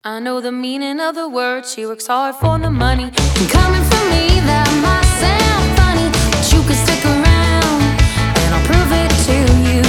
I know the meaning of the word. She works hard for the money. And coming from me, that might sound funny, but you can stick around and I'll prove it to you.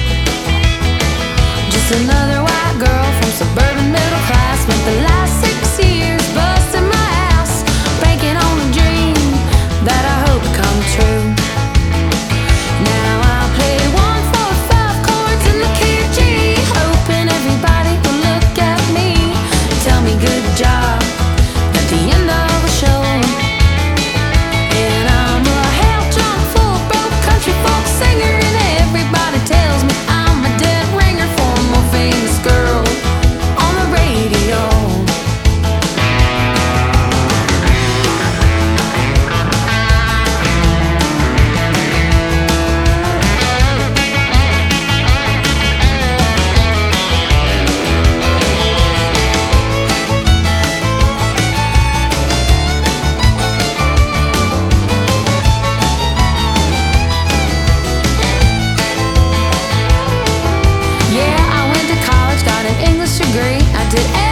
Just another white girl from suburban middle class. Spent the last 6 years busting my ass, banking on a dream that I hope come true. Now I play 1-4-5 chords in the key of G, hoping everybody will look at me, tell me good job at the end of a show. And I'm a hell-drunk, full-broke country folk singer, and everybody tells me I'm a dead ringer for a more famous girl on the radio. Yeah, I went to college, got an English degree. I did